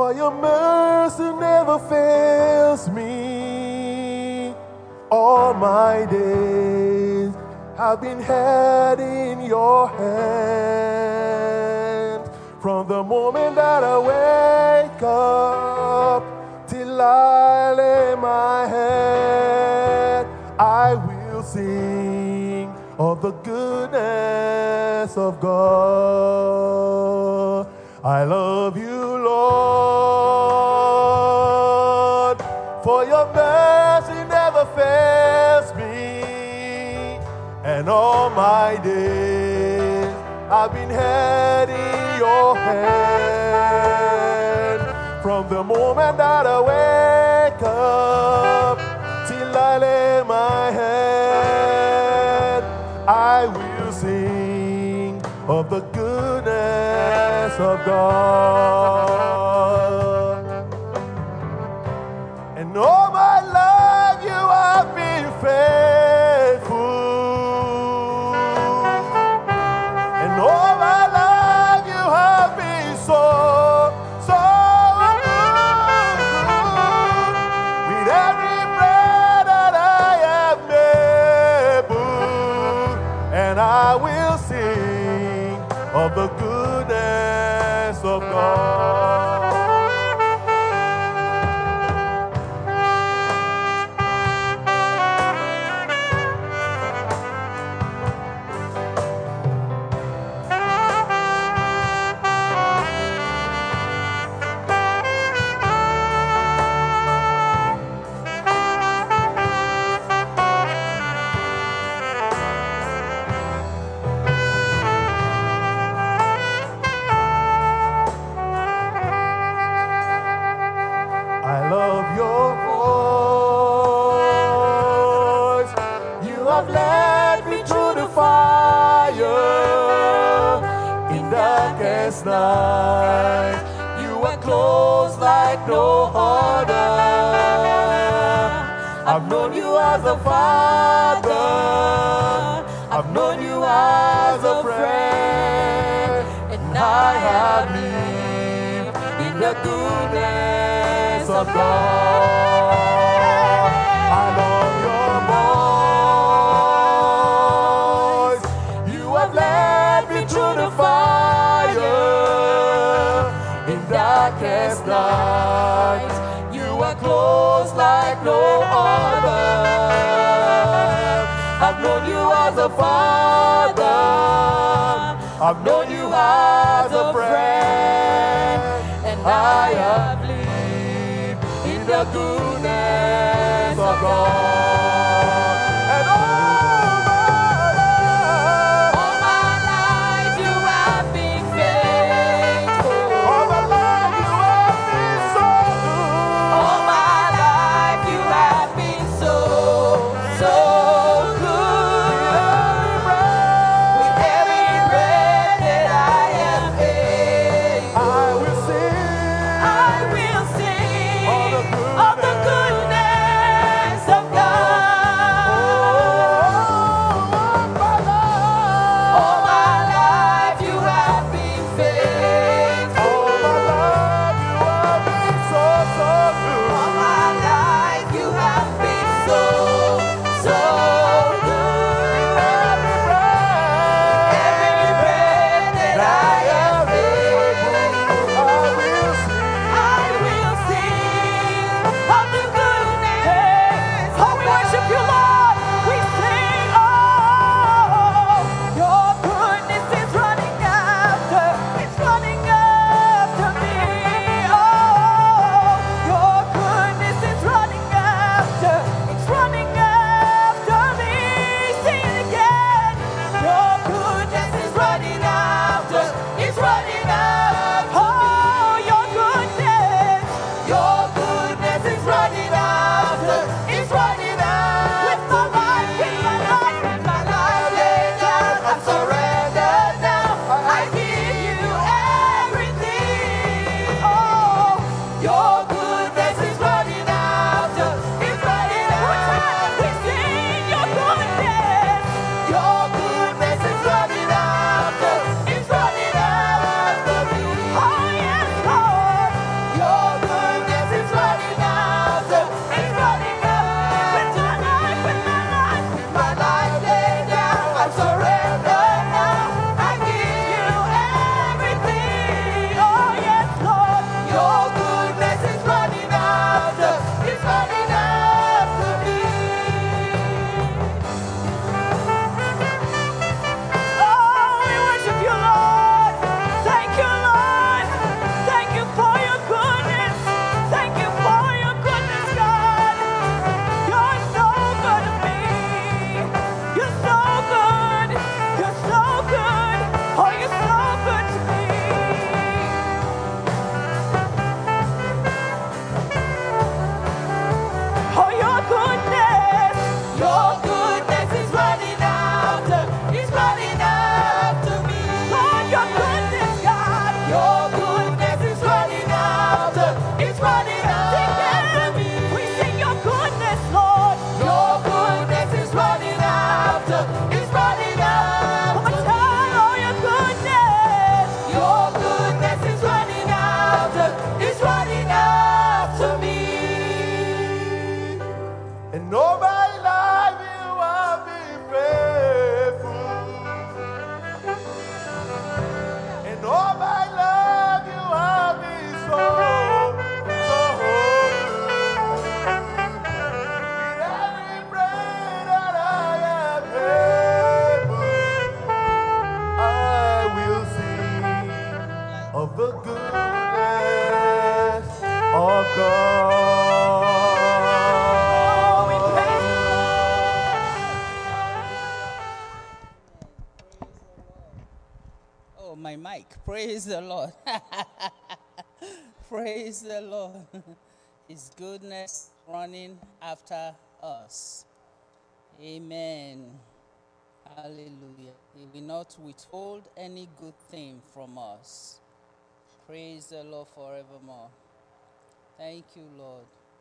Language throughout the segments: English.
For your mercy never fails me. All my days have been held in your hand. From the moment that I wake up till I lay my head, I will sing of the goodness of God. I love you, Lord, for your mercy never fails me, and all my days I've been held in your hand. From the moment that I wake up till I lay my head, I will sing of the goodness of God. And all my life you have been faithful. And all my life you have been so good. With every breath that I am able, and I will sing of the goodness of God. I love your voice. You have led me through the fire in darkest night. You are close like no other. I've known you as a father. I've known you as a friend, and I have lived in the goodness of God. I love your voice. You have led me through the fire in darkest night. You are close like no other. I've known you as a father. I've known you as a friend, and I have lived in the goodness of God. And all my life you have been faithful. All my life you have been so good. All my life you have been so good. With every breath that I am able, I will sing of the goodness of mic. Praise the Lord. Praise the Lord. His goodness running after us. Amen. Hallelujah. He will not withhold any good thing from us. Praise the Lord forevermore. Thank you, Lord.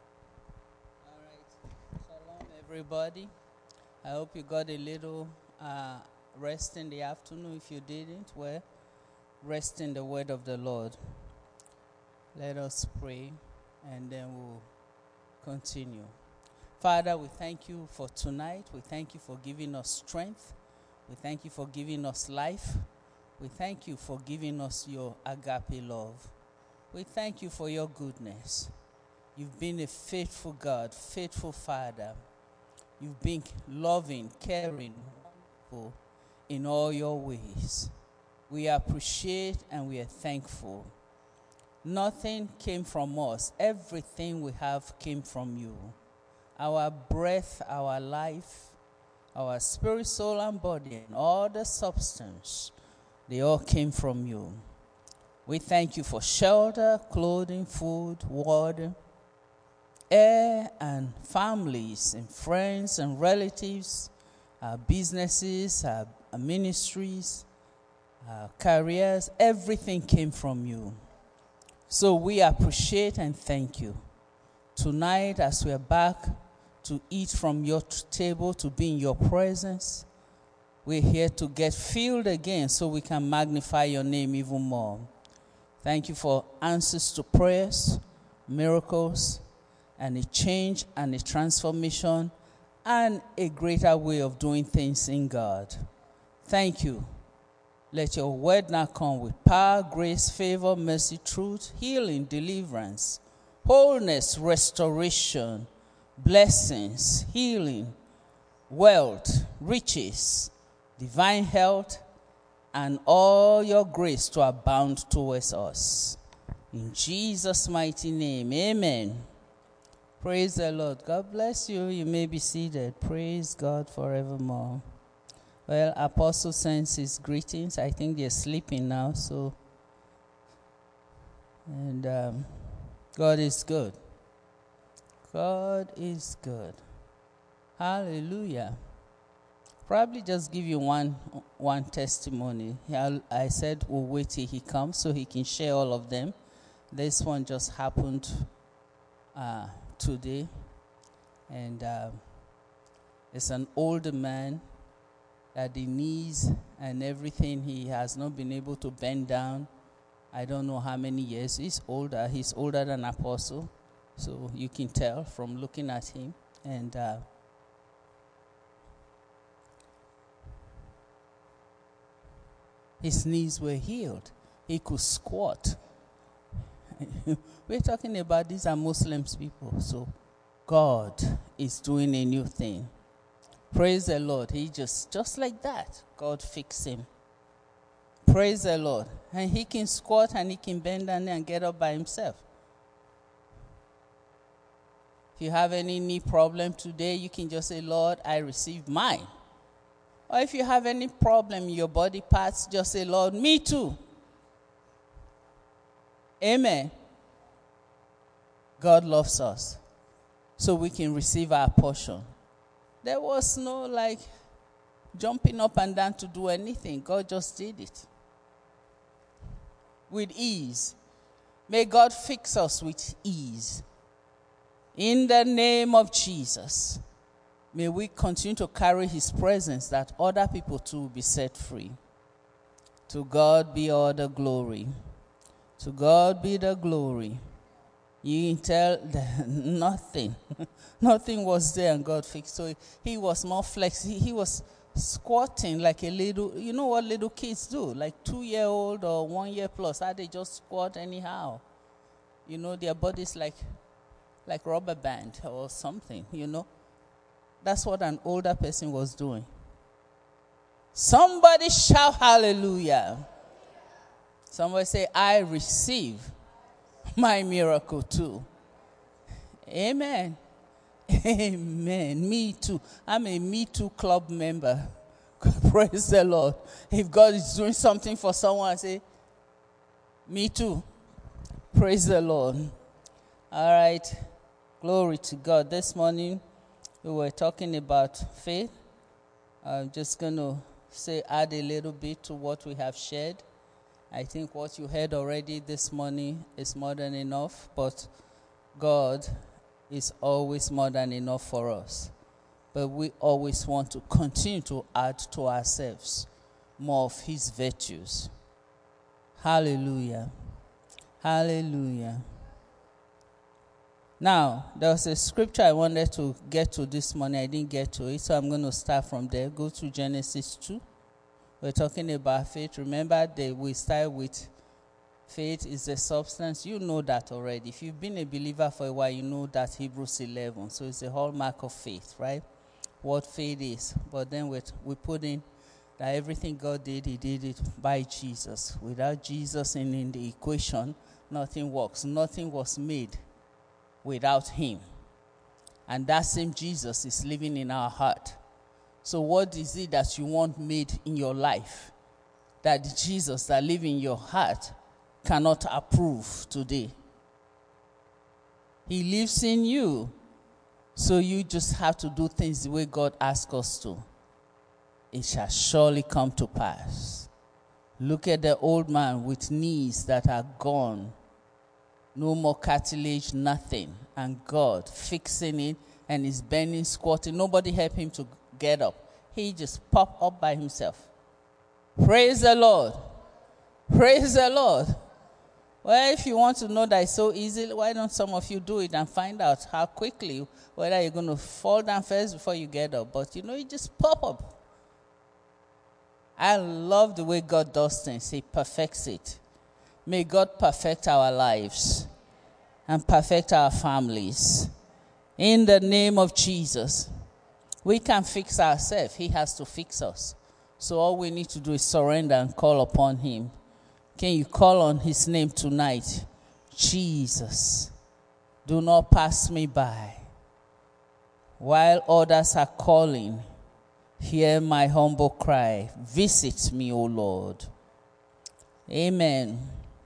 All right. Shalom, everybody. I hope you got a little rest in the afternoon. If you didn't, well, rest in the word of the Lord. Let us pray, and then we'll continue. Father, we thank you for tonight. We thank you for giving us strength. We thank you for giving us life. We thank you for giving us your agape love. We thank you for your goodness. You've been a faithful God, faithful Father. You've been loving, caring, wonderful in all your ways. We appreciate and we are thankful. Nothing came from us. Everything we have came from you. Our breath, our life, our spirit, soul, and body, and all the substance, they all came from you. We thank you for shelter, clothing, food, water, air, and families, and friends, and relatives, our businesses, our ministries, our careers. Everything came from you. So we appreciate and thank you. Tonight, as we are back to eat from your table, to be in your presence, we're here to get filled again so we can magnify your name even more. Thank you for answers to prayers, miracles, and a change and a transformation and a greater way of doing things in God. Thank you. Let your word now come with power, grace, favor, mercy, truth, healing, deliverance, wholeness, restoration, blessings, healing, wealth, riches, divine health, and all your grace to abound towards us. In Jesus' mighty name, amen. Praise the Lord. God bless you. You may be seated. Praise God forevermore. Well, Apostle sends his greetings. I think they're sleeping now, so. And God is good. God is good. Hallelujah. Probably just give you one testimony. I said we'll wait till he comes so he can share all of them. This one just happened today. And it's an older man that the knees and everything, he has not been able to bend down. I don't know how many years. He's older. He's older than Apostle. So you can tell from looking at him. And his knees were healed. He could squat. We're talking about these are Muslims people. So God is doing a new thing. Praise the Lord. He just like that, God fixed him. Praise the Lord. And he can squat and he can bend down and get up by himself. If you have any knee problem today, you can just say, Lord, I receive mine. Or if you have any problem in your body parts, just say, Lord, me too. Amen. God loves us, so we can receive our portion. There was no jumping up and down to do anything. God just did it with ease. May God fix us with ease. In the name of Jesus, may we continue to carry his presence that other people too will be set free. To God be all the glory. To God be the glory. You can tell that nothing was there and God fixed. So he was more flexible. He was squatting like a little, you know what little kids do? Like 2-year-old or 1 year plus. How they just squat anyhow. You know, their body's like rubber band or something, you know. That's what an older person was doing. Somebody shout hallelujah. Somebody say, I receive my miracle too. Amen. Amen. Me too. I'm a Me Too Club member. Praise the Lord. If God is doing something for someone, I say, Me too. Praise the Lord. All right. Glory to God. This morning we were talking about faith. I'm just going to add a little bit to what we have shared. I think what you heard already this morning is more than enough, but God is always more than enough for us. But we always want to continue to add to ourselves more of his virtues. Hallelujah. Hallelujah. Now, there was a scripture I wanted to get to this morning. I didn't get to it, so I'm going to start from there. Go to Genesis 2. We're talking about faith. Remember that we start with faith is a substance. You know that already. If you've been a believer for a while, you know that Hebrews 11. So it's a hallmark of faith, right? What faith is. But then we put in that everything God did, he did it by Jesus. Without Jesus in the equation, nothing works. Nothing was made without him. And that same Jesus is living in our heart. So what is it that you want made in your life that the Jesus that lives in your heart cannot approve today? He lives in you. So you just have to do things the way God asks us to. It shall surely come to pass. Look at the old man with knees that are gone. No more cartilage, nothing. And God fixing it and he's bending, squatting. Nobody help him to get up. He just popped up by himself. Praise the Lord. Praise the Lord. Well, if you want to know that it's so easy, why don't some of you do it and find out how quickly, whether you're going to fall down first before you get up. But you just pop up. I love the way God does things. He perfects it. May God perfect our lives and perfect our families. In the name of Jesus. We can fix ourselves. He has to fix us. So all we need to do is surrender and call upon him. Can you call on his name tonight? Jesus, do not pass me by. While others are calling, hear my humble cry. Visit me, O Lord. Amen.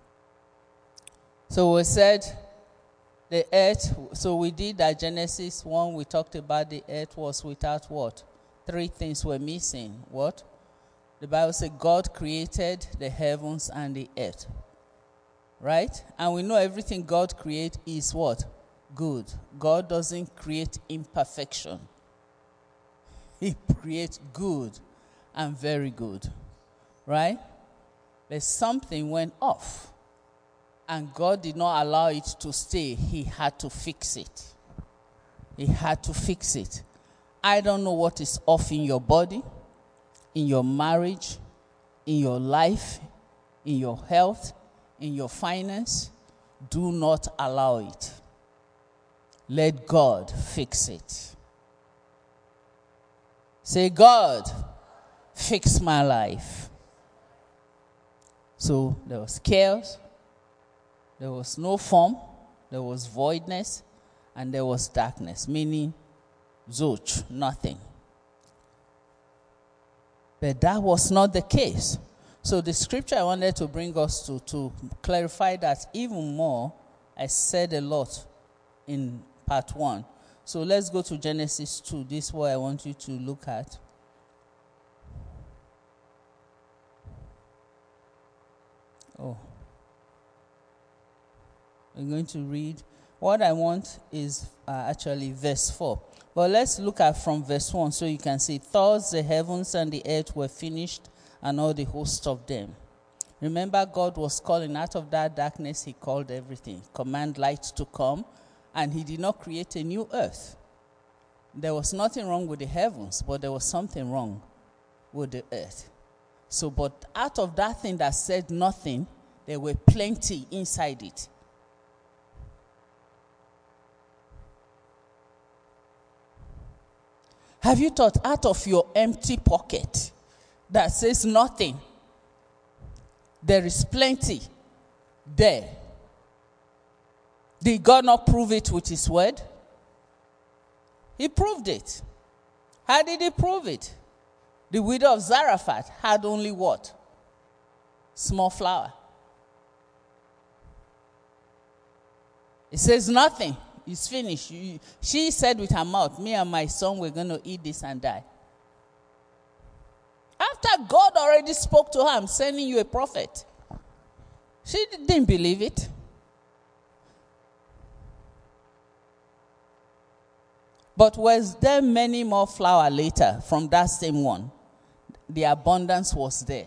So we said the earth, so we did that Genesis 1, we talked about the earth was without what? 3 things were missing. What? The Bible says God created the heavens and the earth. Right? And we know everything God creates is what? Good. God doesn't create imperfection. He creates good and very good. Right? But something went off. And God did not allow it to stay. He had to fix it. He had to fix it. I don't know what is off in your body, in your marriage, in your life, in your health, in your finance. Do not allow it. Let God fix it. Say, God, fix my life. So there was chaos, there was no form, there was voidness, and there was darkness, meaning zilch, nothing. But that was not the case. So the scripture I wanted to bring us to clarify that even more, I said a lot in part 1. So let's go to Genesis 2. This is what I want you to look at. Oh. I'm going to read. What I want is actually verse 4. But let's look at from verse 1 so you can see. Thus the heavens and the earth were finished and all the host of them. Remember, God was calling out of that darkness. He called everything. Command light to come. And he did not create a new earth. There was nothing wrong with the heavens, but there was something wrong with the earth. So, but out of that thing that said nothing, there were plenty inside it. Have you thought out of your empty pocket that says nothing, there is plenty there? Did God not prove it with his word? He proved it. How did he prove it? The widow of Zarephath had only what? Small flour. It says nothing. It's finished. She said with her mouth, me and my son, we're going to eat this and die. After God already spoke to her, I'm sending you a prophet. She didn't believe it. But was there many more flour later from that same one? The abundance was there.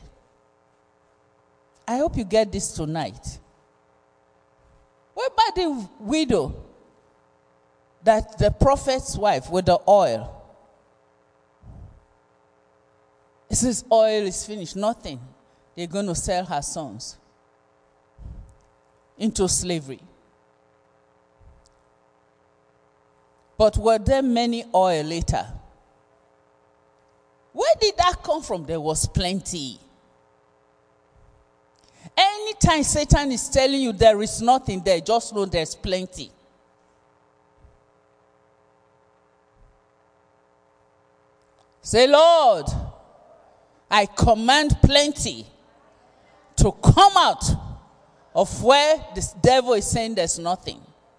I hope you get this tonight. What about the widow that the prophet's wife with the oil? It says oil is finished, nothing. They're going to sell her sons into slavery. But were there many oil later? Where did that come from? There was plenty. Anytime Satan is telling you there is nothing there, just know there's plenty. Say, Lord, I command plenty to come out of where this devil is saying there's nothing.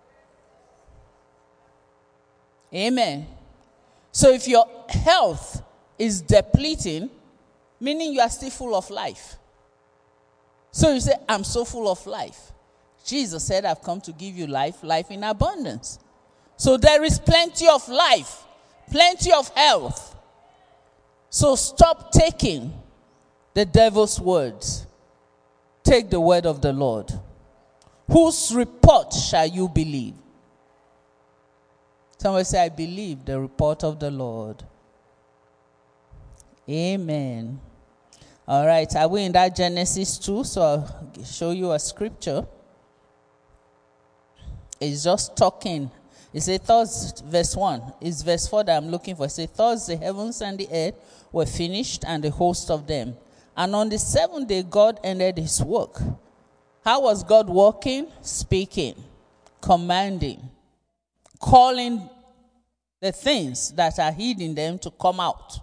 Amen. So if your health is depleting, meaning you are still full of life. So you say, I'm so full of life. Jesus said, I've come to give you life, life in abundance. So there is plenty of life, plenty of health. So stop taking the devil's words. Take the word of the Lord. Whose report shall you believe? Somebody say, I believe the report of the Lord. Amen. All right, are we in that Genesis 2? So I'll show you a scripture. It's just talking. It says, thus, verse 1. It's verse 4 that I'm looking for. It says, thus the heavens and the earth were finished, and the host of them. And on the seventh day, God ended his work. How was God working? Speaking, commanding, calling the things that are hidden them to come out.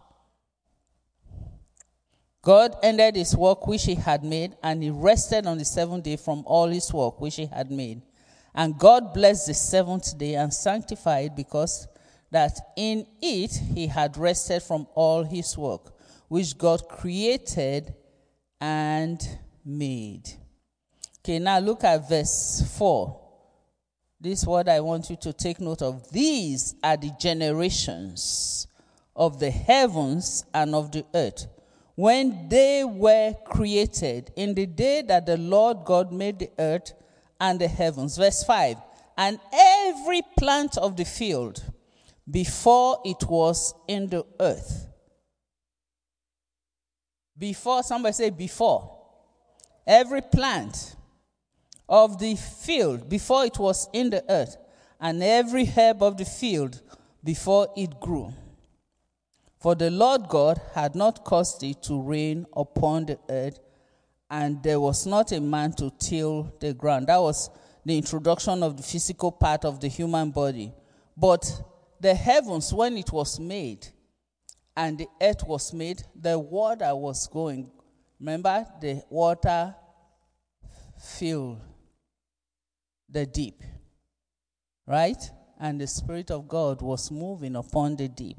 God ended his work which he had made, and he rested on the seventh day from all his work which he had made. And God blessed the seventh day and sanctified it, because that in it he had rested from all his work which God created and made. Okay, now look at verse 4. This is what I want you to take note of. These are the generations of the heavens and of the earth, when they were created, in the day that the Lord God made the earth and the heavens. Verse 5. And every plant of the field before it was in the earth. Before, somebody say before. Every plant of the field before it was in the earth, and every herb of the field before it grew. For the Lord God had not caused it to rain upon the earth, and there was not a man to till the ground. That was the introduction of the physical part of the human body. But the heavens, when it was made, and the earth was made, the water was going. Remember, the water filled the deep, right? And the Spirit of God was moving upon the deep.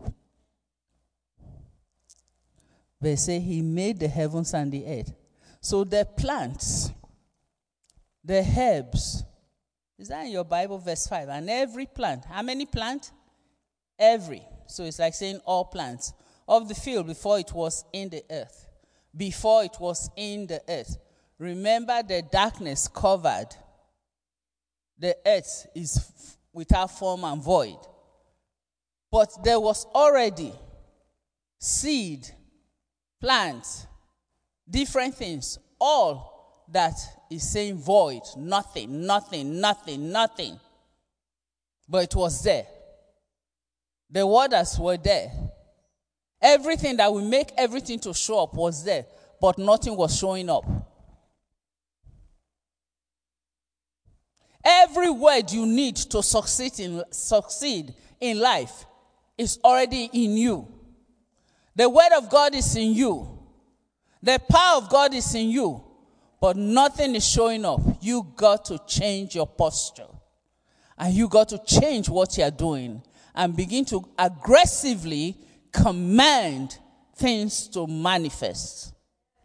They say he made the heavens and the earth. So the plants, the herbs, is that in your Bible, verse 5? And every plant, how many plants? Every. So it's like saying all plants of the field before it was in the earth. Before it was in the earth. Remember, the darkness covered. The earth is without form and void. But there was already seed, plants, different things, all that is saying void, nothing. But it was there. The waters were there. Everything that will make everything to show up was there, but nothing was showing up. Every word you need to succeed in life is already in you. The word of God is in you. The power of God is in you. But nothing is showing up. You got to change your posture. And you got to change what you're doing and begin to aggressively command things to manifest.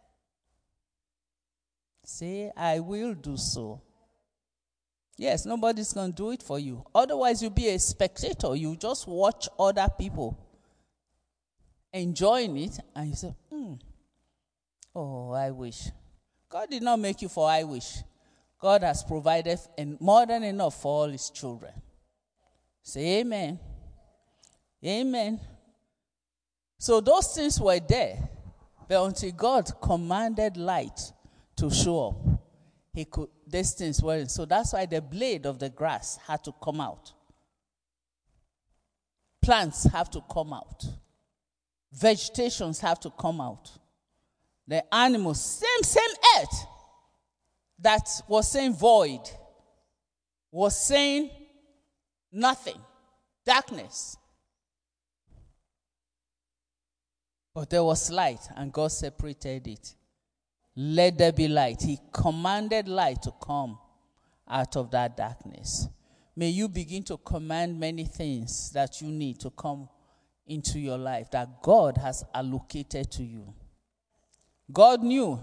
Say, I will do so. Yes, nobody's going to do it for you. Otherwise, you'll be a spectator. You just watch other people enjoying it, and you say, oh, I wish. God did not make you for I wish. God has provided more than enough for all his children. Say amen. Amen. So those things were there, but until God commanded light to show up, these things weren't. So that's why the blade of the grass had to come out. Plants have to come out. Vegetations have to come out. The animals, same earth that was saying void, was saying nothing, darkness. But there was light, and God separated it. Let there be light. He commanded light to come out of that darkness. May you begin to command many things that you need to come into your life that God has allocated to you. God knew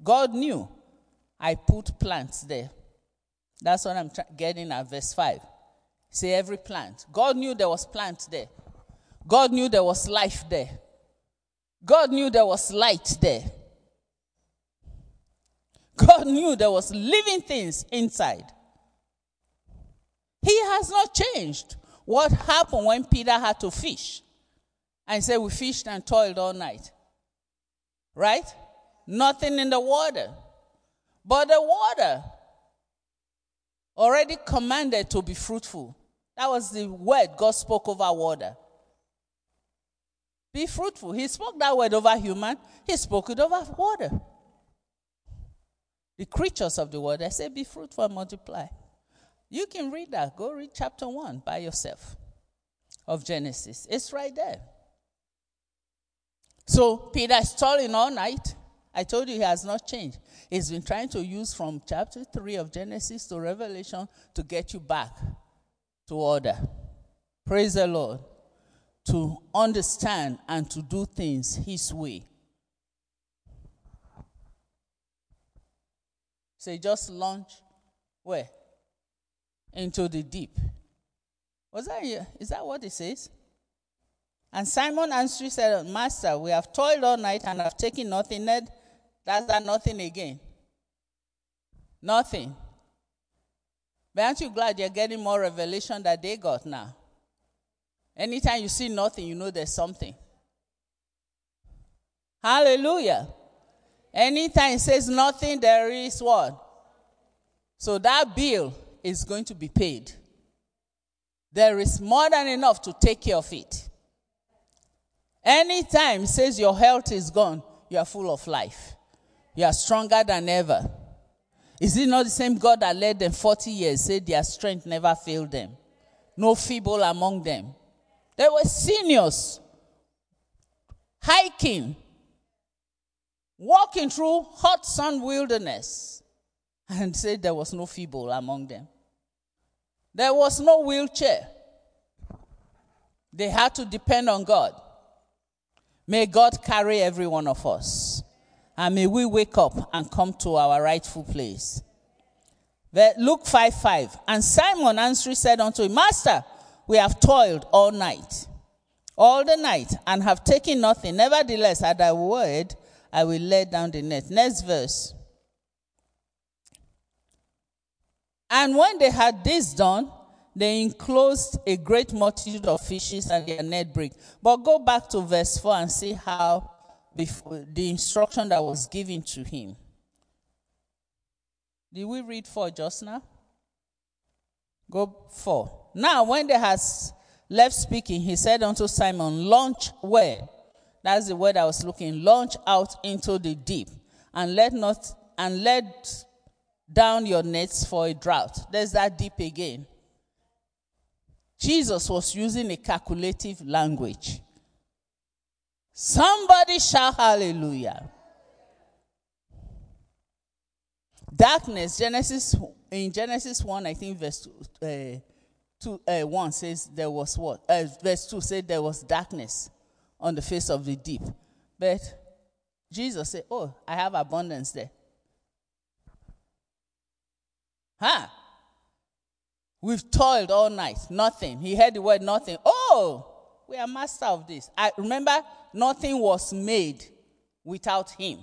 I put plants there. That's what I'm getting at verse 5. Say every plant. God knew there was plants there. God knew there was life there. God knew there was light there. God knew there was living things inside. He has not changed. What happened when Peter had to fish? And said, we fished and toiled all night. Right? Nothing in the water. But the water already commanded to be fruitful. That was the word God spoke over water. Be fruitful. He spoke that word over human. He spoke it over water. The creatures of the world, I say, be fruitful and multiply. You can read that. Go read chapter 1 by yourself of Genesis. It's right there. So Peter is toiling all night. I told you he has not changed. He's been trying to use from chapter 3 of Genesis to Revelation to get you back to order. Praise the Lord. To understand and to do things his way. So he just launched where? Into the deep. Is that what it says? And Simon answered, said, Master, we have toiled all night and have taken nothing. That's that nothing again. Nothing. But aren't you glad you're getting more revelation that they got now? Anytime you see nothing, you know there's something. Hallelujah. Anytime it says nothing, there is what? So that bill is going to be paid. There is more than enough to take care of it. Anytime it says your health is gone, you are full of life. You are stronger than ever. Is it not the same God that led them 40 years, said their strength never failed them? No feeble among them. There were seniors hiking, walking through hot sun wilderness, and said there was no feeble among them. There was no wheelchair. They had to depend on God. May God carry every one of us. And may we wake up and come to our rightful place. Luke 5:5. And Simon answering said unto him, Master, we have toiled all the night, and have taken nothing. Nevertheless, at thy word, I will lay down the net. Next verse. And when they had this done, they enclosed a great multitude of fishes, and their net brake. But go back to verse 4 and see how the instruction that was given to him. Did we read 4 just now? Go 4. Now, when they had left speaking, he said unto Simon, launch where? That's the word I was looking. Launch out into the deep, and let down your nets for a drought. There's that deep again. Jesus was using a calculative language. Somebody shout hallelujah. Darkness, in Genesis 1, I think verse 1 says there was what? Verse 2 said there was darkness on the face of the deep. But Jesus said, oh, I have abundance there. We've toiled all night. Nothing. He heard the word nothing. Oh, we are master of this. I remember nothing was made without him.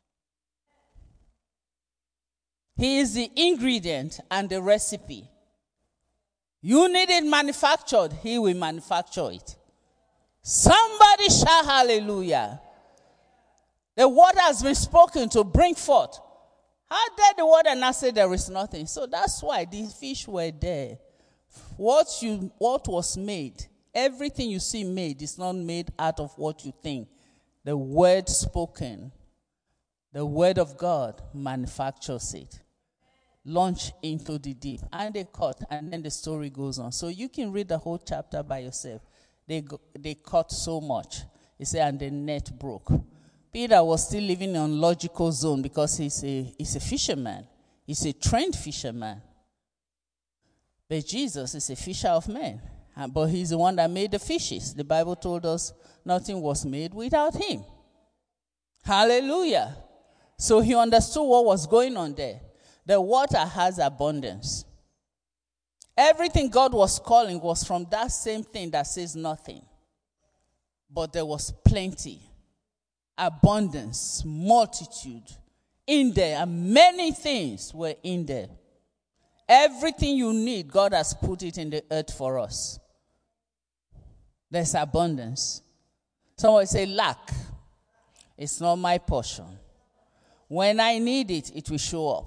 He is the ingredient and the recipe. You need it manufactured, he will manufacture it. Somebody shout hallelujah. The word has been spoken to bring forth. How dare the word and not say there is nothing? So that's why the fish were there. What was made, everything you see made is not made out of what you think. The word spoken, the word of God manufactures it. Launch into the deep. And they caught, and then the story goes on. So you can read the whole chapter by yourself. They caught so much. He said, and the net broke. Peter was still living in logical zone because he's a fisherman. He's a trained fisherman. But Jesus is a fisher of men. But he's the one that made the fishes. The Bible told us nothing was made without him. Hallelujah. So he understood what was going on there. The water has abundance. Everything God was calling was from that same thing that says nothing. But there was plenty, abundance, multitude in there, and many things were in there. Everything you need, God has put it in the earth for us. There's abundance. Someone say, lack. It's not my portion. When I need it, it will show up.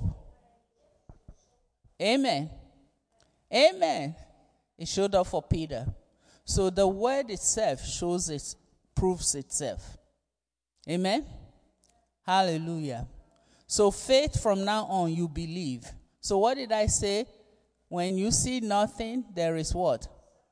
Amen. Amen. It showed up for Peter. So the word itself proves itself. Amen. Hallelujah. So faith from now on, you believe. So what did I say? When you see nothing, there is what?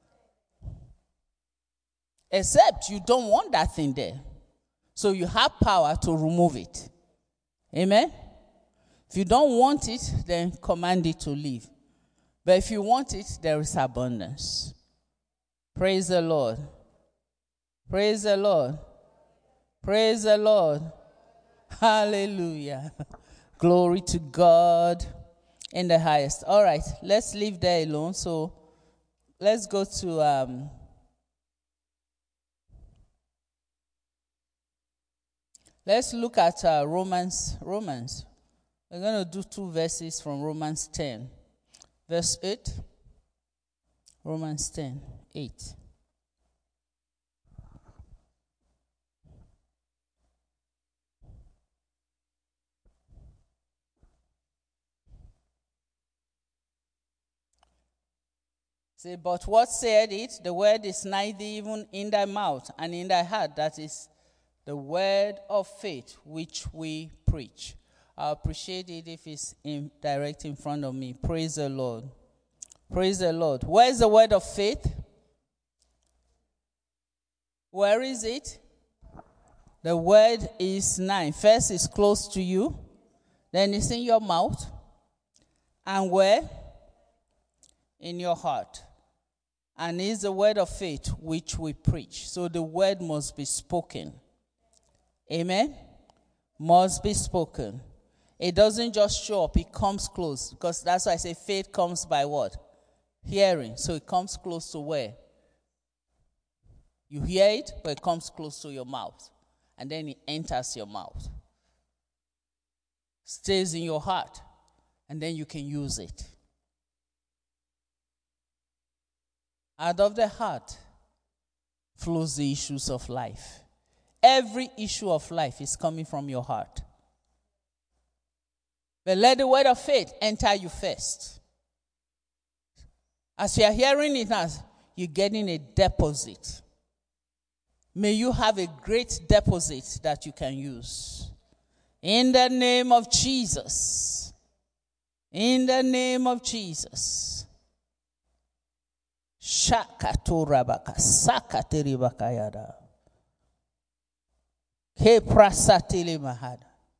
Except you don't want that thing there. So you have power to remove it. Amen. If you don't want it, then command it to leave. But if you want it, there is abundance. Praise the Lord. Praise the Lord. Praise the Lord. Hallelujah. Glory to God in the highest. All right, let's leave there alone. So let's go to let's look at Romans. We're going to do 2 verses from Romans 10. Verse 8. Romans 10, 8. Say, but what said it? The word is nigh thee, even in thy mouth and in thy heart. That is the word of faith which we preach. I appreciate it if it's direct in front of me. Praise the Lord. Praise the Lord. Where is the word of faith? Where is it? The word is nigh. First, it's close to you. Then it's in your mouth. And where? In your heart. And it's the word of faith which we preach. So the word must be spoken. Amen? Must be spoken. It doesn't just show up, it comes close. Because that's why I say faith comes by what? Hearing. So it comes close to where? You hear it, but it comes close to your mouth. And then it enters your mouth. Stays in your heart. And then you can use it. Out of the heart flows the issues of life. Every issue of life is coming from your heart. But let the word of faith enter you first. As you are hearing it now, you're getting a deposit. May you have a great deposit that you can use. In the name of Jesus. In the name of Jesus. Shakaturabaka sakatiribakayada. Keprasatili mahada.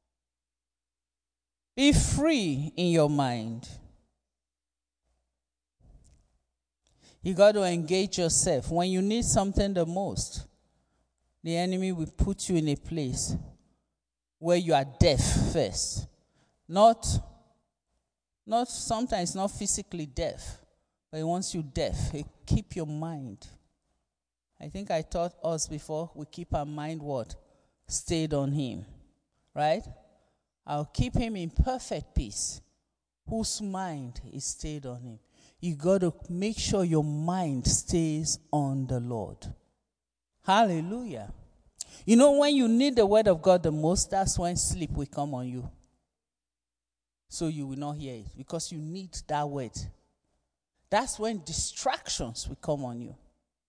Be free in your mind. You got to engage yourself. When you need something the most, the enemy will put you in a place where you are deaf first. Not sometimes not physically deaf, but he wants you deaf. He keep your mind. I think I taught us before, we keep our mind what? Stayed on him. Right? I'll keep him in perfect peace, whose mind is stayed on him. You got to make sure your mind stays on the Lord. Hallelujah. You know, when you need the word of God the most, that's when sleep will come on you. So you will not hear it because you need that word. That's when distractions will come on you.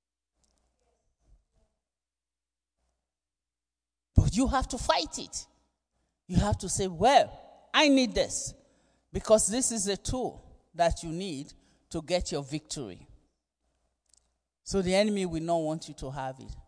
But you have to fight it. You have to say, well, I need this because this is a tool that you need to get your victory. So the enemy will not want you to have it.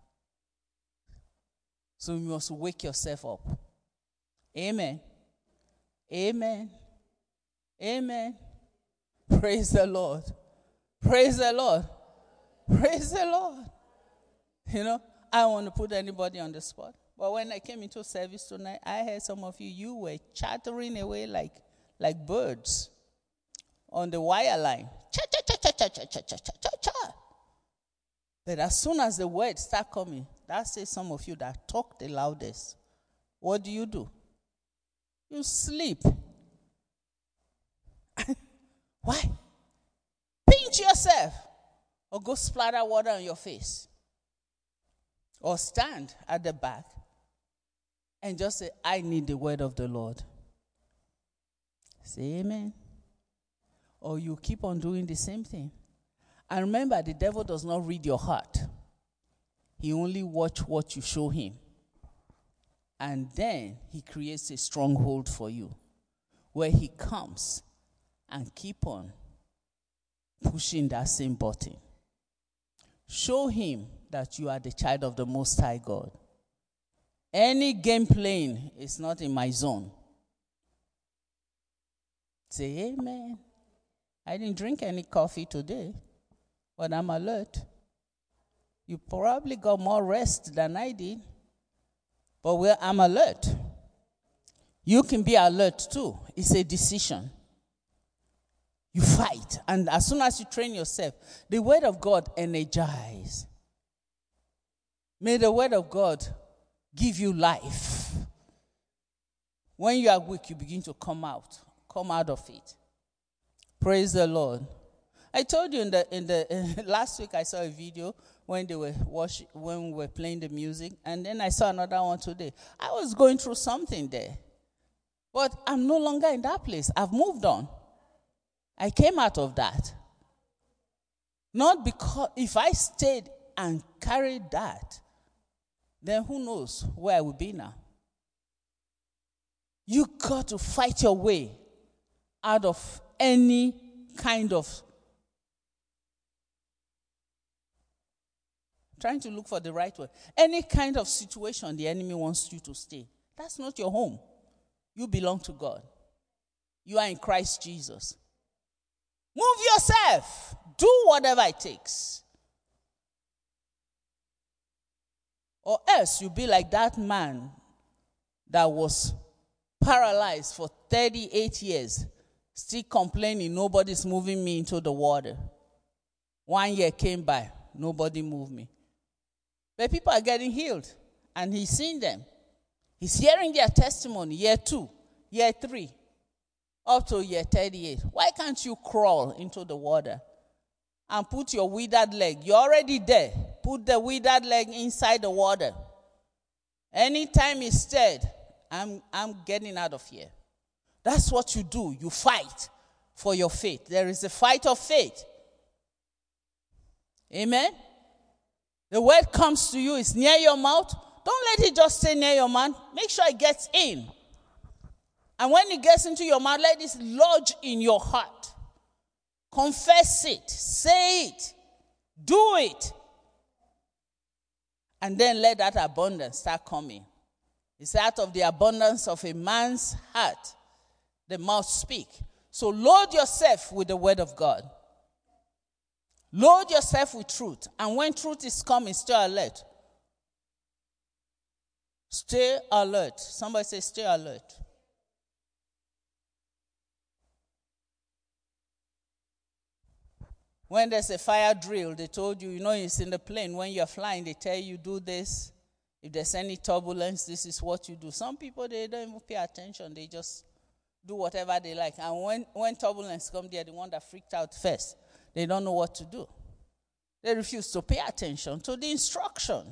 So you must wake yourself up. Amen. Amen. Amen. Praise the Lord. Praise the Lord. Praise the Lord. You know, I don't want to put anybody on the spot. But when I came into service tonight, I heard some of you were chattering away like birds on the wire line. Cha, cha, cha, cha, cha, cha, cha, cha, cha, cha. But as soon as the words start coming, that says some of you that talk the loudest. What do? You sleep. Why? Pinch yourself. Or go splatter water on your face. Or stand at the back and just say, I need the word of the Lord. Say amen. Or you keep on doing the same thing. And remember, the devil does not read your heart. He only watches what you show him. And then he creates a stronghold for you where he comes and keep on pushing that same button. Show him that you are the child of the Most High God. Any game playing is not in my zone. Say amen. I didn't drink any coffee today, but I'm alert. You probably got more rest than I did, but I'm alert. You can be alert too. It's a decision. You fight, and as soon as you train yourself, the word of God energizes. May the word of God give you life. When you are weak, you begin to come out of it. Praise the Lord. I told you in the last week I saw a video when we were playing the music, and then I saw another one today. I was going through something there, but I'm no longer in that place. I've moved on. I came out of that. Not because if I stayed and carried that, then who knows where I will be now. You got to fight your way out of any kind of, trying to look for the right word, any kind of situation the enemy wants you to stay. That's not your home. You belong to God. You are in Christ Jesus. Move yourself. Do whatever it takes. Or else you'll be like that man that was paralyzed for 38 years, still complaining, nobody's moving me into the water. 1 year came by, nobody moved me. But people are getting healed, and he's seeing them. He's hearing their testimony, year 2, year 3, up to year 38. Why can't you crawl into the water and put your withered leg? You're already there. Put the withered leg inside the water. Anytime he's stirred, I'm getting out of here. That's what you do. You fight for your faith. There is a fight of faith. Amen? The word comes to you, it's near your mouth. Don't let it just stay near your mouth. Make sure it gets in. And when it gets into your mouth, let it lodge in your heart. Confess it. Say it. Do it. And then let that abundance start coming. It's out of the abundance of a man's heart the mouth speak. So load yourself with the word of God. Load yourself with truth. And when truth is coming, stay alert. Stay alert. Somebody say, stay alert. When there's a fire drill, they told you, it's in the plane. When you're flying, they tell you, do this. If there's any turbulence, this is what you do. Some people, they don't even pay attention. They just do whatever they like. And when turbulence comes, they're the one that freaked out first. They don't know what to do. They refuse to pay attention to the instruction.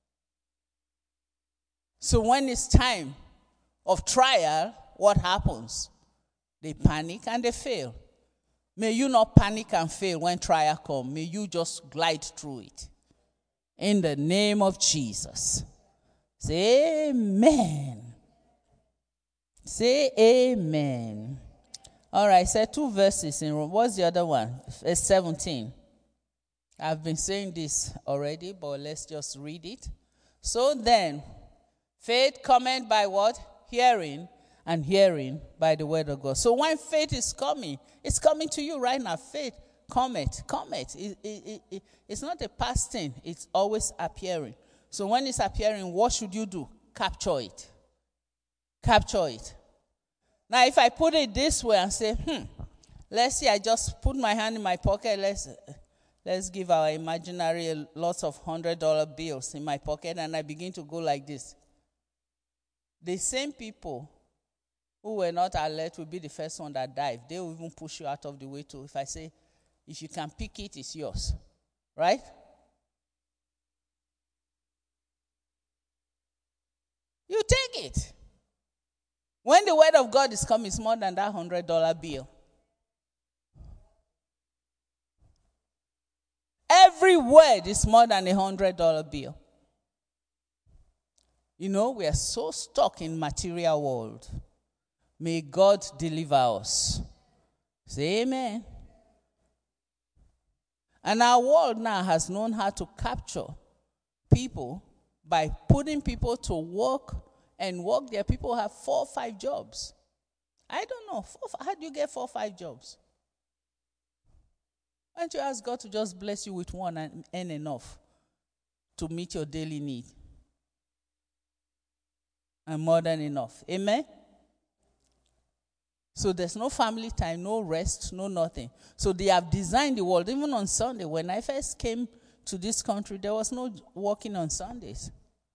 So when it's time of trial, what happens? They panic and they fail. May you not panic and fail when trial comes. May you just glide through it. In the name of Jesus. Say amen. Say amen. All right, say 2 verses in Rome. What's the other one? Verse 17. I've been saying this already, but let's just read it. So then, faith cometh by what? Hearing, and hearing by the word of God. So when faith is coming, it's coming to you right now. Faith cometh. It's not a past thing. It's always appearing. So when it's appearing, what should you do? Capture it. Capture it. Now, if I put it this way and say, let's see, I just put my hand in my pocket. Let's give our imaginary lots of $100 bills in my pocket, and I begin to go like this. The same people who were not alert will be the first one that dive. They will even push you out of the way too. If I say, if you can pick it, it's yours. Right? You take it. When the word of God is coming, it's more than that $100 bill. Every word is more than $100 bill. We are so stuck in material world. May God deliver us. Say amen. And our world now has known how to capture people by putting people to work and work there. People have 4 or 5 jobs. I don't know. How do you get 4 or 5 jobs? Why don't you ask God to just bless you with one and earn enough to meet your daily need? And more than enough. Amen? So there's no family time, no rest, no nothing. So they have designed the world. Even on Sunday, when I first came to this country, there was no working on Sundays.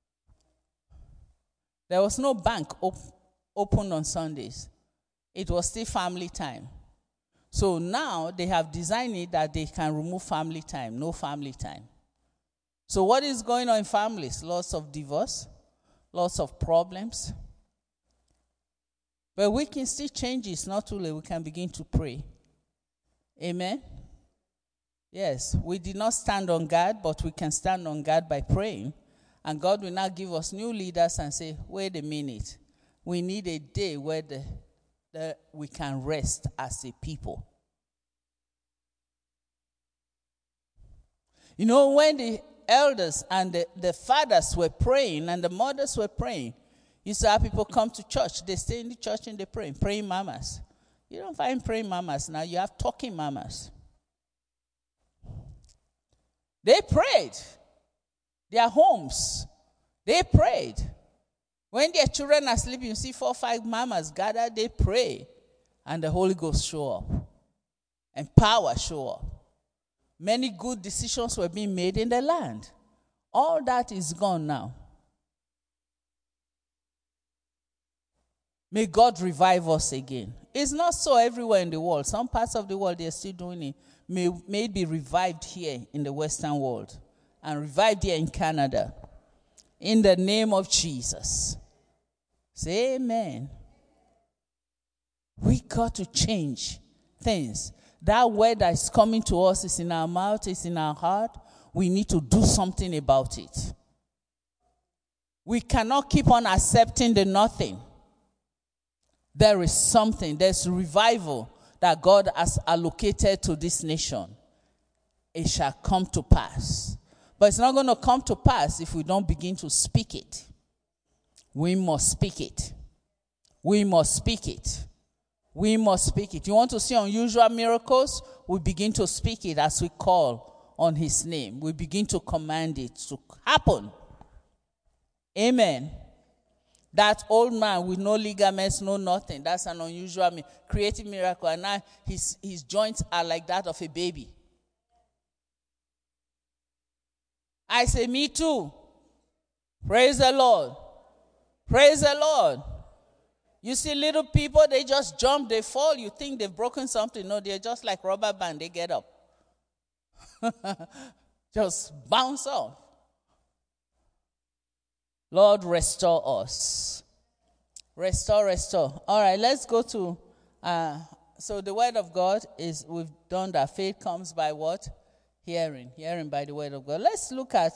There was no bank open on Sundays. It was still family time. So now they have designed it that they can remove family time, no family time. So what is going on in families? Lots of divorce, lots of problems. But we can still change it. It's not too late. We can begin to pray. Amen? Yes, we did not stand on God, but we can stand on God by praying. And God will now give us new leaders and say, wait a minute. We need a day where we can rest as a people. When the elders and the fathers were praying and the mothers were praying, you saw people come to church. They stay in the church and they pray. Praying mamas. You don't find praying mamas now. You have talking mamas. They prayed. Their homes. They prayed. When their children are sleeping, you see 4 or 5 mamas gather, they pray. And the Holy Ghost show up. And power show up. Many good decisions were being made in the land. All that is gone now. May God revive us again. It's not so everywhere in the world. Some parts of the world, they're still doing it. May it be revived here in the Western world. And revived here in Canada. In the name of Jesus. Say amen. We got to change things. That word that is coming to us is in our mouth, is in our heart. We need to do something about it. We cannot keep on accepting the nothing. There is something, there's revival that God has allocated to this nation. It shall come to pass. But it's not going to come to pass if we don't begin to speak it. We must speak it. We must speak it. We must speak it. You want to see unusual miracles? We begin to speak it as we call on his name. We begin to command it to happen. Amen. That old man with no ligaments, no nothing, that's an unusual creative miracle. And now his joints are like that of a baby. I say, me too. Praise the Lord. Praise the Lord. You see little people, they just jump, they fall. You think they've broken something. No, they're just like rubber band. They get up. Just bounce off. Lord, restore us. Restore. All right, let's go to, so the word of God is, we've done that. Faith comes by what? Hearing by the word of God. Let's look at,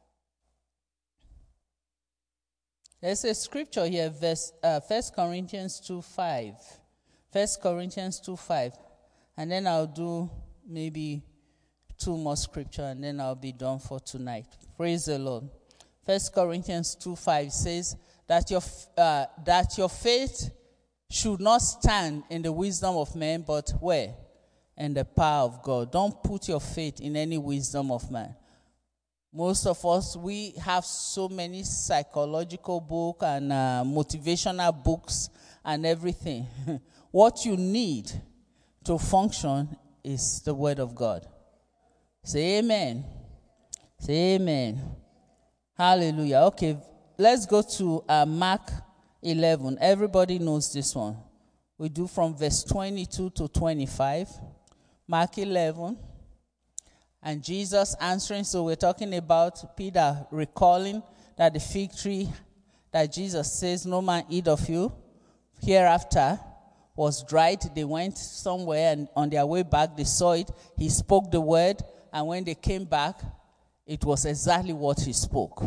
there's a scripture here, 1 Corinthians 2:5. 1 Corinthians 2:5. And then I'll do maybe 2 more scripture and then I'll be done for tonight. Praise the Lord. 1 Corinthians 2:5 says that your faith should not stand in the wisdom of men, but where? In the power of God. Don't put your faith in any wisdom of man. Most of us, we have so many psychological books and motivational books and everything. What you need to function is the word of God. Say amen. Say amen. Hallelujah. Okay, let's go to Mark 11. Everybody knows this one. We do from verse 22 to 25. Mark 11. And Jesus answering, so we're talking about Peter recalling that the fig tree that Jesus says, no man eat of you, hereafter was dried. They went somewhere and on their way back they saw it. He spoke the word, and when they came back, it was exactly what he spoke.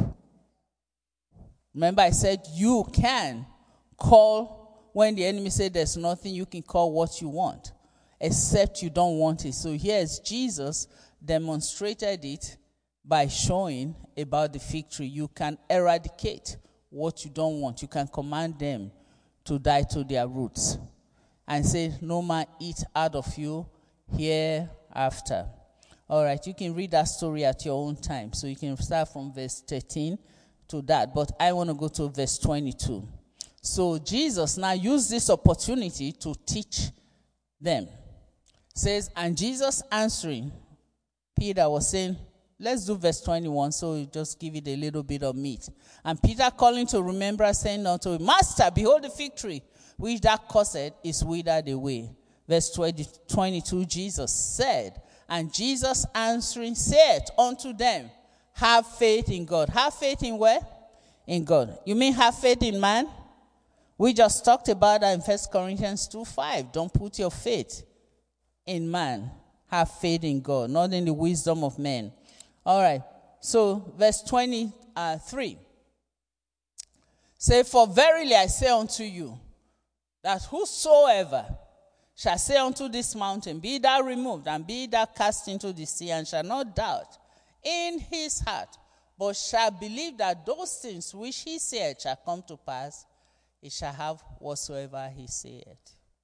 Remember I said you can call, when the enemy said there's nothing, you can call what you want, except you don't want it. So here's Jesus demonstrated it by showing about the fig tree. You can eradicate what you don't want. You can command them to die to their roots and say, no man eat out of you hereafter. All right, you can read that story at your own time. So you can start from verse 13 to that. But I want to go to verse 22. So Jesus now used this opportunity to teach them. Says, and Jesus answering, Peter was saying, let's do verse 21, so we just give it a little bit of meat. And Peter calling to remembrance, saying unto him, Master, behold the fig tree, which thou cursed is withered away. Verse 22, Jesus said, and Jesus answering said unto them, have faith in God. Have faith in where? In God. You mean have faith in man? We just talked about that in 1 Corinthians 2:5. Don't put your faith in man. Have faith in God, not in the wisdom of men. All right. So, verse 23. Say, for verily I say unto you, that whosoever shall say unto this mountain, be thou removed, and be thou cast into the sea, and shall not doubt in his heart, but shall believe that those things which he said shall come to pass, he shall have whatsoever he said.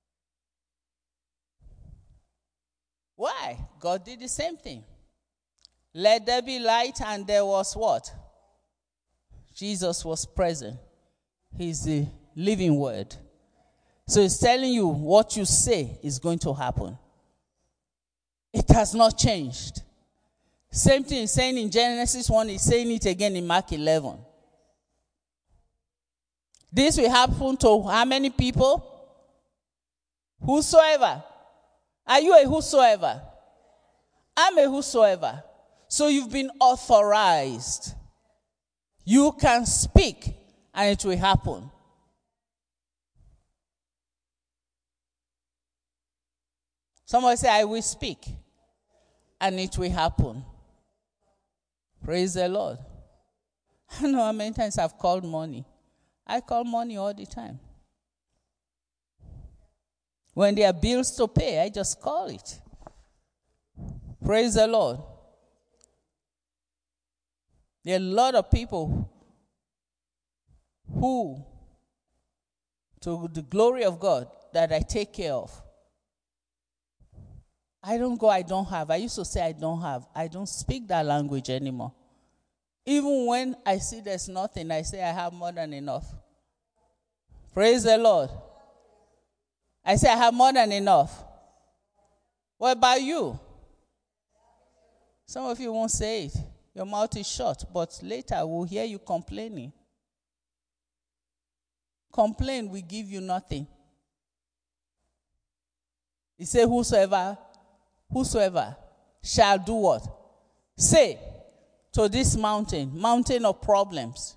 Why? God did the same thing. Let there be light, and there was what? Jesus was present. He's the living word. So he's telling you what you say is going to happen. It has not changed. Same thing he's saying in Genesis 1, he's saying it again in Mark 11. This will happen to how many people? Whosoever. Are you a whosoever? I'm a whosoever. So you've been authorized. You can speak and it will happen. Somebody say, I will speak and it will happen. Praise the Lord. I know how many times I've called money. I call money all the time. When there are bills to pay, I just call it. Praise the Lord. There are a lot of people who, to the glory of God, that I take care of. I don't go, I don't have. I used to say I don't have. I don't speak that language anymore. Even when I see there's nothing, I say I have more than enough. Praise the Lord. I say I have more than enough. What about you? Some of you won't say it. Your mouth is shut, but later we'll hear you complaining. Complain will give you nothing. He said, whosoever shall do what? Say to this mountain of problems.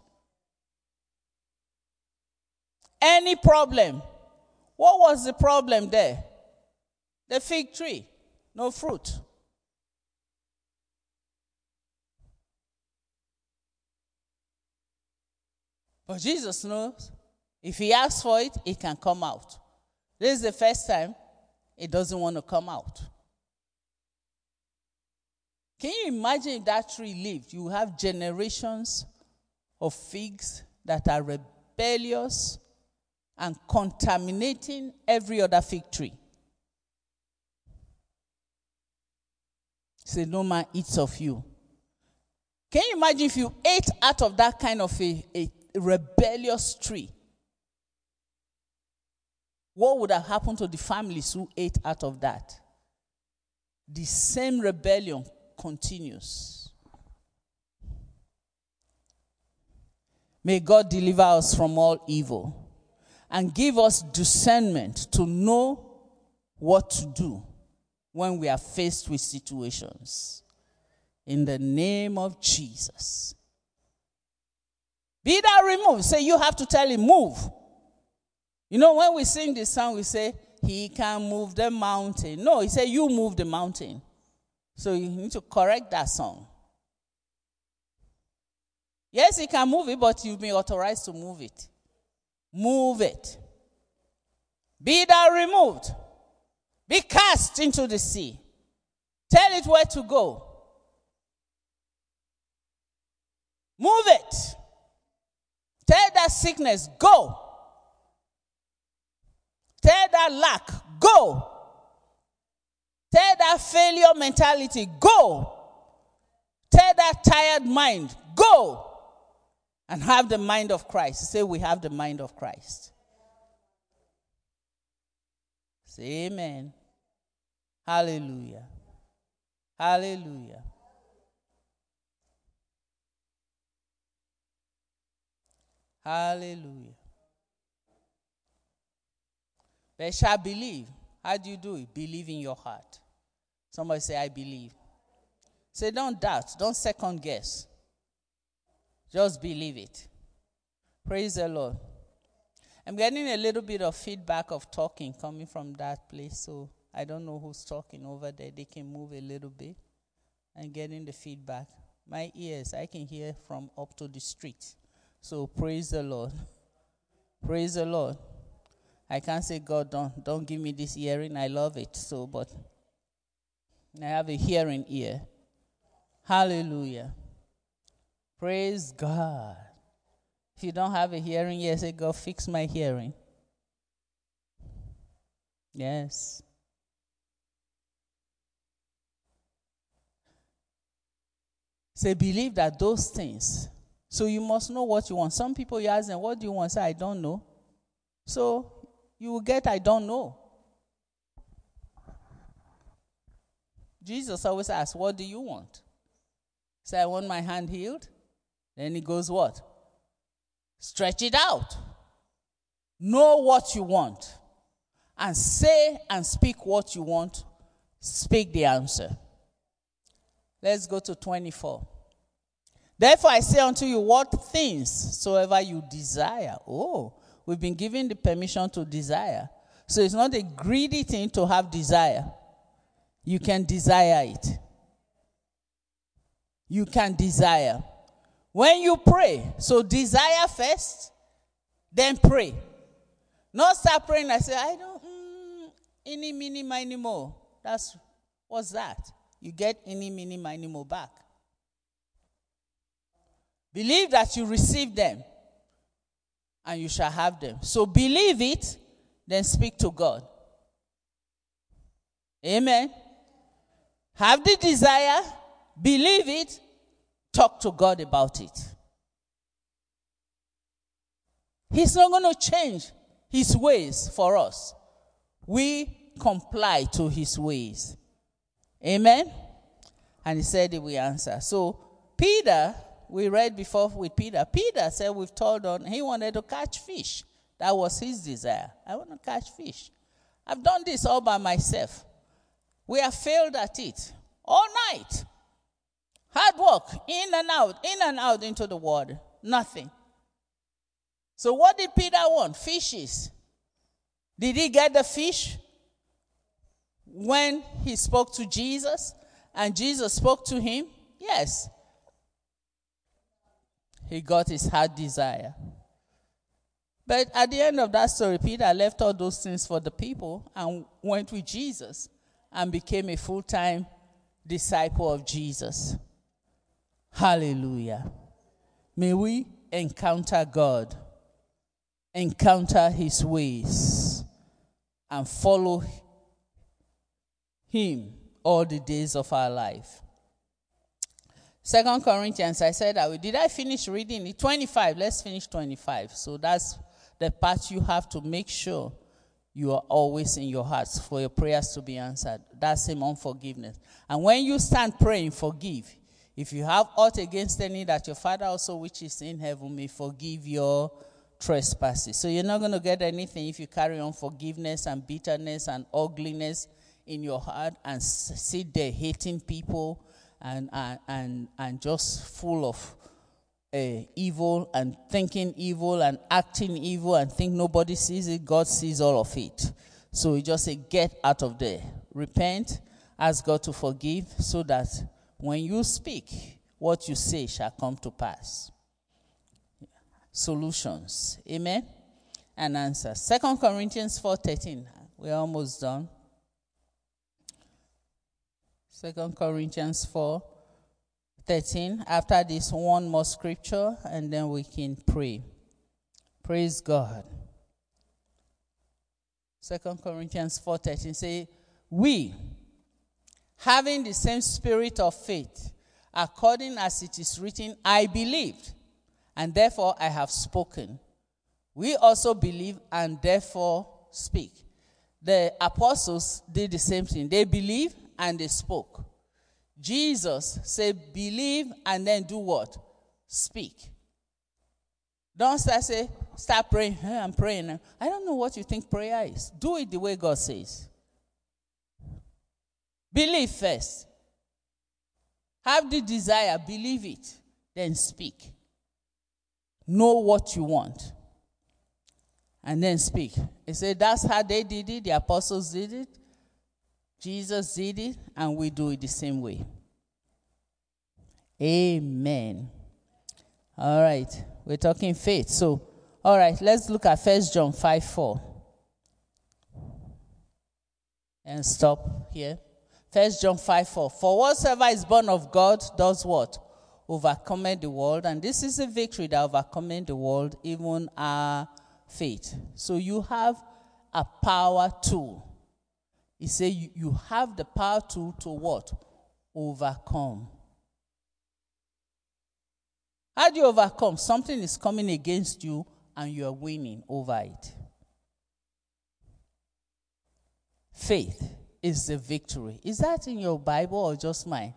Any problem. What was the problem there? The fig tree, no fruit. But Jesus knows if he asks for it, it can come out. This is the first time it doesn't want to come out. Can you imagine if that tree lived? You have generations of figs that are rebellious and contaminating every other fig tree. Say, no man eats of you. Can you imagine if you ate out of that kind of a rebellious tree? What would have happened to the families who ate out of that? The same rebellion continues. May God deliver us from all evil and give us discernment to know what to do when we are faced with situations. In the name of Jesus. Be thou removed. Say, you have to tell him, move. You know, when we sing this song, we say, he can move the mountain. No, he said, you move the mountain. So you need to correct that song. Yes, he can move it, but you've been authorized to move it. Move it. Be thou removed. Be cast into the sea. Tell it where to go. Move it. Tell that sickness, go. Tell that lack, go. Tell that failure mentality, go. Tell that tired mind, go. And have the mind of Christ. Say, we have the mind of Christ. Say amen. Hallelujah. Hallelujah. Hallelujah. They shall believe. How do you do it? Believe in your heart. Somebody say, I believe. Say, don't doubt. Don't second guess. Just believe it. Praise the Lord. I'm getting a little bit of feedback of talking coming from that place, so I don't know who's talking over there. They can move a little bit. I'm getting the feedback. My ears, I can hear from up to the street. So praise the Lord. Praise the Lord. I can't say, God, don't give me this hearing. I love it. So, but I have a hearing ear. Hallelujah. Praise God. If you don't have a hearing ear, say, God, fix my hearing. Yes. Say, believe that those things. So you must know what you want. Some people, you ask them, what do you want? Say, I don't know. So you will get, I don't know. Jesus always asks, what do you want? Say, I want my hand healed. Then he goes, what? Stretch it out. Know what you want. And say and speak what you want. Speak the answer. Let's go to 24. Therefore I say unto you, what things soever you desire. Oh, we've been given the permission to desire. So it's not a greedy thing to have desire. You can desire it. You can desire. When you pray, so desire first, then pray. Not start praying and say, I don't, any, mini, miny, mo. What's that? You get any, mini, miny, mo back. Believe that you receive them, and you shall have them. So believe it, then speak to God. Amen. Have the desire, believe it, talk to God about it. He's not going to change his ways for us. We comply to his ways. Amen. And he said he will answer. So Peter, we read before with Peter. Peter said we've told on, he wanted to catch fish. That was his desire. I want to catch fish. I've done this all by myself. We have failed at it all night. Hard work, in and out into the water. Nothing. So what did Peter want? Fishes. Did he get the fish when he spoke to Jesus and Jesus spoke to him? Yes. He got his heart desire. But at the end of that story, Peter left all those things for the people and went with Jesus and became a full-time disciple of Jesus. Hallelujah. May we encounter God, encounter his ways, and follow him all the days of our life. 2 Corinthians, did I finish reading it? 25, let's finish 25. So that's the part you have to make sure you are always in your hearts for your prayers to be answered. That's same unforgiveness. And when you stand praying, forgive. If you have aught against any, that your Father also which is in heaven may forgive your trespasses. So you're not going to get anything if you carry on forgiveness and bitterness and ugliness in your heart and sit there hating people and just full of evil and thinking evil and acting evil and think nobody sees it. God sees all of it. So you just say, get out of there. Repent, ask God to forgive so that when you speak, what you say shall come to pass. Solutions. Amen? And answers. 2 Corinthians 4:13. We're almost done. 2 Corinthians 4:13. After this, one more scripture, and then we can pray. Praise God. 2 Corinthians 4:13 say, we, having the same spirit of faith, according as it is written, I believed, and therefore I have spoken. We also believe and therefore speak. The apostles did the same thing. They believed and they spoke. Jesus said, believe and then do what? Speak. Don't start praying. Hey, I'm praying. I don't know what you think prayer is. Do it the way God says. Believe first. Have the desire, believe it, then speak. Know what you want, and then speak. He said that's how they did it. The apostles did it. Jesus did it, and we do it the same way. Amen. All right, we're talking faith. So, all right, let's look at 1 John 5:4. And stop here. 1 John 5:4. For whatsoever is born of God does what? Overcometh the world. And this is a victory that overcometh the world, even our faith. So you have a power tool. He said you have the power tool to what? Overcome. How do you overcome? Something is coming against you and you are winning over it. Faith is the victory. Is that in your Bible or just mine?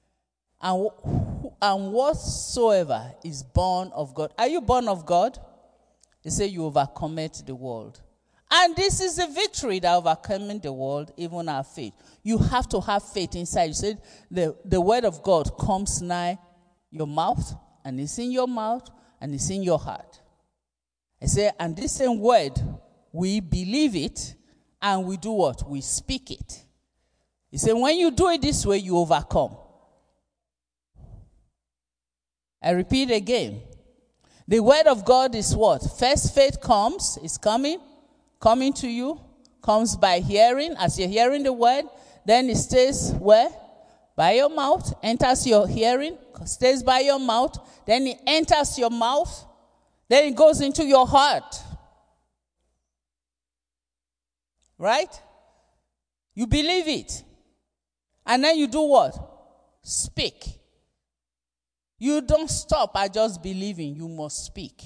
And whatsoever is born of God. Are you born of God? He said you overcometh the world. And this is the victory that overcoming the world, even our faith. You have to have faith inside. You said the word of God comes nigh your mouth, and it's in your mouth, and it's in your heart. I say, and this same word, we believe it, and we do what? We speak it. He said, when you do it this way, you overcome. I repeat again. The word of God is what? First faith comes, is coming to you, comes by hearing. As you're hearing the word, then it stays where? By your mouth, enters your hearing, stays by your mouth, then it enters your mouth, then it goes into your heart. Right? You believe it. And then you do what? Speak. You don't stop at just believing. You must speak.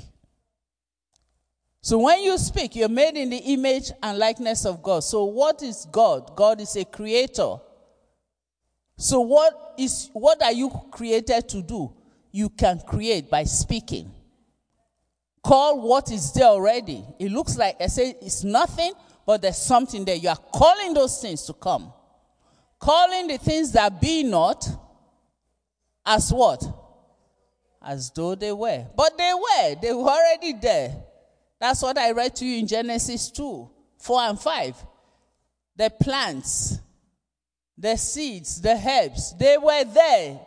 So when you speak, you're made in the image and likeness of God. So what is God? God is a creator. So what are you created to do? You can create by speaking. Call what is there already. It looks like I say it's nothing, but there's something there. You are calling those things to come. Calling the things that be not as what? As though they were. But they were already there. That's what I read to you in Genesis 2, 4 and 5. The plants, the seeds, the herbs, they were there.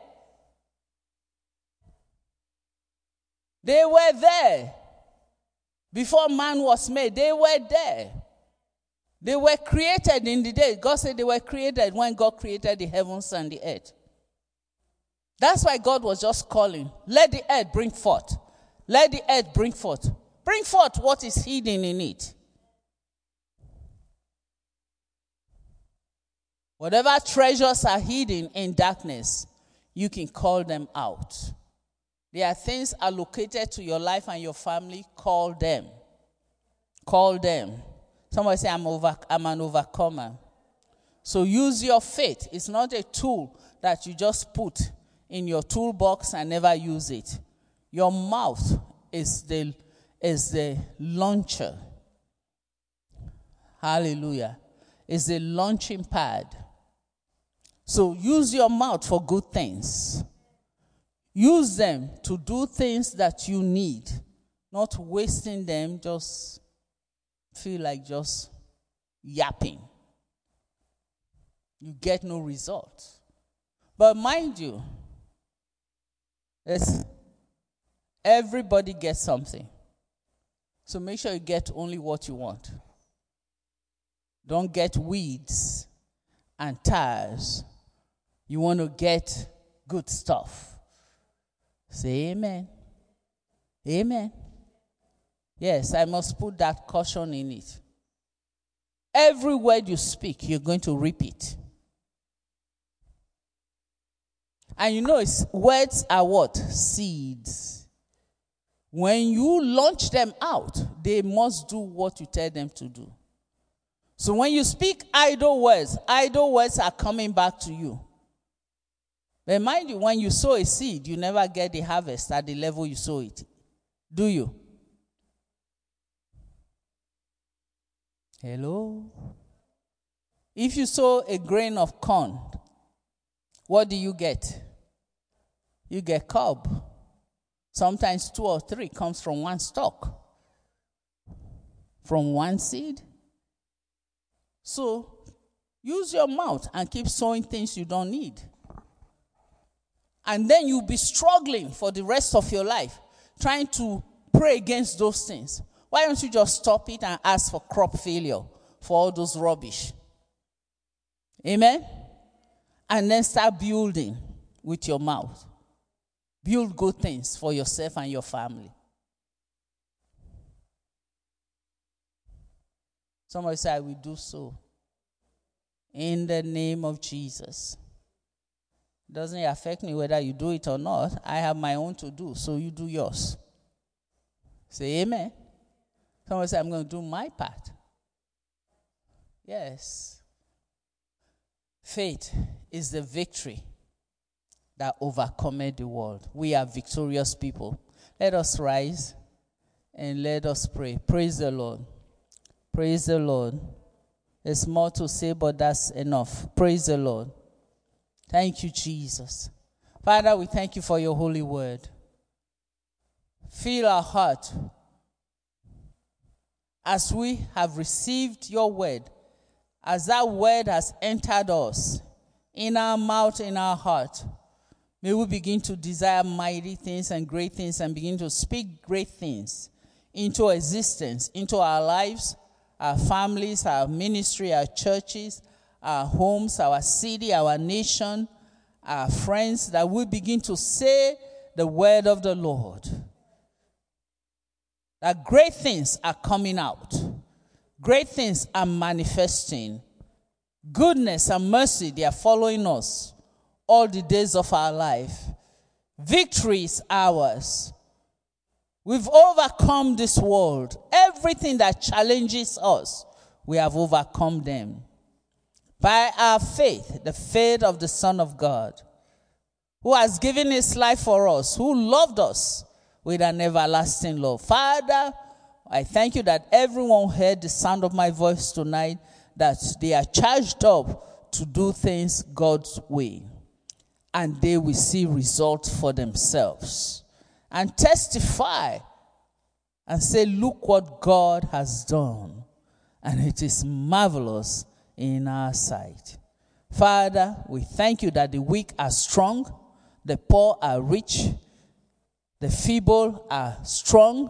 They were there. Before man was made, they were there. They were created in the day. God said they were created when God created the heavens and the earth. That's why God was just calling. Let the earth bring forth. Let the earth bring forth. Bring forth what is hidden in it. Whatever treasures are hidden in darkness, you can call them out. There are things allocated to your life and your family. Call them. Call them. Somebody say, I'm an overcomer. So use your faith. It's not a tool that you just put in your toolbox and never use it. Your mouth is the launcher. Hallelujah. Is the launching pad. So use your mouth for good things. Use them to do things that you need, not wasting them, just feel like just yapping. You get no result. But mind you, everybody gets something. So make sure you get only what you want. Don't get weeds and tares. You want to get good stuff. Say amen. Amen. Yes, I must put that caution in it. Every word you speak, you're going to repeat. And you know, words are what? Seeds. When you launch them out, they must do what you tell them to do. So when you speak idle words are coming back to you. But mind you, when you sow a seed, you never get the harvest at the level you sow it. Do you? Hello? If you sow a grain of corn, what do you get? You get cob. Sometimes 2 or 3 comes from one stalk. From one seed. So, use your mouth and keep sowing things you don't need. And then you'll be struggling for the rest of your life, trying to pray against those things. Why don't you just stop it and ask for crop failure, for all those rubbish? Amen? And then start building with your mouth. Build good things for yourself and your family. Somebody say, I will do so. In the name of Jesus. Doesn't affect me whether you do it or not. I have my own to do, so you do yours. Say amen. Somebody say, I'm going to do my part. Yes. Faith is the victory that overcometh the world. We are victorious people. Let us rise and let us pray. Praise the Lord. Praise the Lord. There's more to say, but that's enough. Praise the Lord. Thank you, Jesus. Father, we thank you for your holy word. Fill our heart as we have received your word, as that word has entered us, in our mouth, in our heart. May we begin to desire mighty things and great things and begin to speak great things into existence, into our lives, our families, our ministry, our churches, our homes, our city, our nation, our friends, that we begin to say the word of the Lord. That great things are coming out. Great things are manifesting. Goodness and mercy, they are following us all the days of our life. Victory is ours. We've overcome this world. Everything that challenges us, we have overcome them. By our faith, the faith of the Son of God, who has given his life for us, who loved us with an everlasting love. Father, I thank you that everyone heard the sound of my voice tonight, that they are charged up to do things God's way, and they will see results for themselves and testify and say, look what God has done, and it is marvelous in our sight. Father, we thank you that the weak are strong, the poor are rich, the feeble are strong.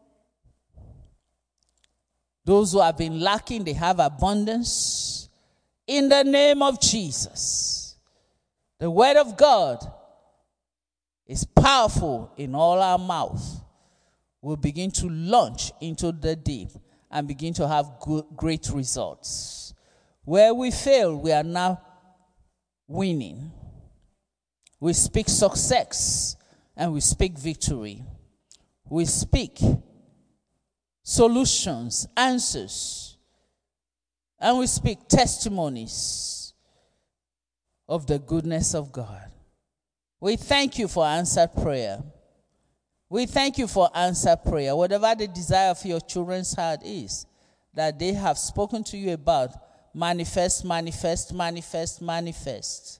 Those who have been lacking, they have abundance. In the name of Jesus, the word of God is powerful in all our mouth. We'll begin to launch into the deep and begin to have great results. Where we fail, we are now winning. We speak success and we speak victory. We speak solutions, answers, and we speak testimonies of the goodness of God. We thank you for answered prayer. We thank you for answered prayer. Whatever the desire of your children's heart is, that they have spoken to you about, manifest, manifest, manifest, manifest.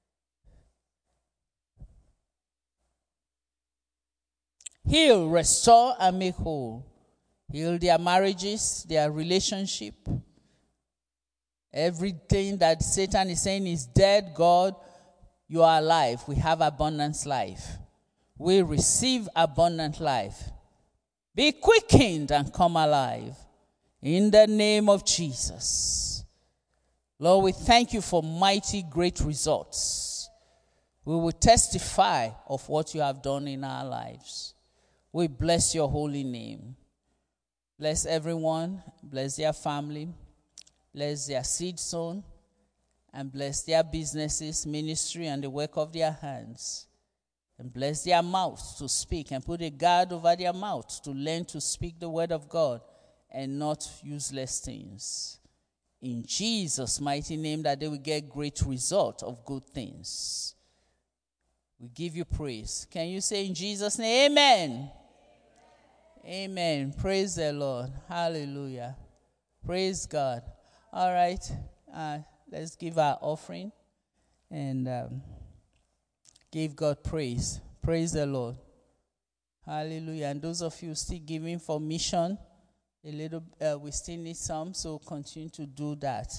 Heal, restore, and make whole. Heal their marriages, their relationship. Everything that Satan is saying is dead. God, you are alive. We have abundant life. We receive abundant life. Be quickened and come alive. In the name of Jesus. Lord, we thank you for mighty, great results. We will testify of what you have done in our lives. We bless your holy name. Bless everyone, bless their family, bless their seed sown, and bless their businesses, ministry, and the work of their hands. And bless their mouths to speak, and put a guard over their mouths to learn to speak the word of God and not useless things. In Jesus' mighty name, that they will get great result of good things. We give you praise. Can you say in Jesus' name, amen? Amen. Praise the Lord. Hallelujah. Praise God. All right. Let's give our offering and give God praise. Praise the Lord. Hallelujah. And those of you still giving for mission, a little, we still need some, so continue to do that.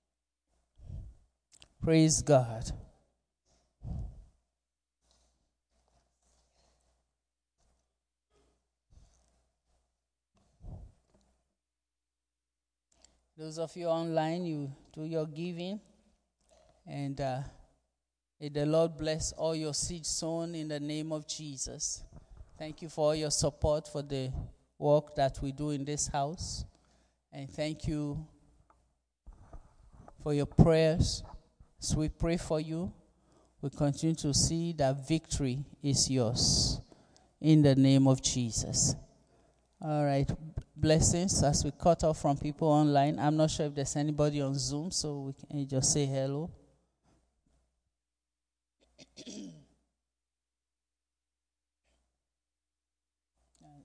Praise God. Those of you online, you do your giving. And may the Lord bless all your seed sown in the name of Jesus. Thank you for all your support for the work that we do in this house. And thank you for your prayers. As we pray for you, we continue to see that victory is yours. In the name of Jesus. All right. Blessings as we cut off from people online. I'm not sure if there's anybody on Zoom, so we can just say hello.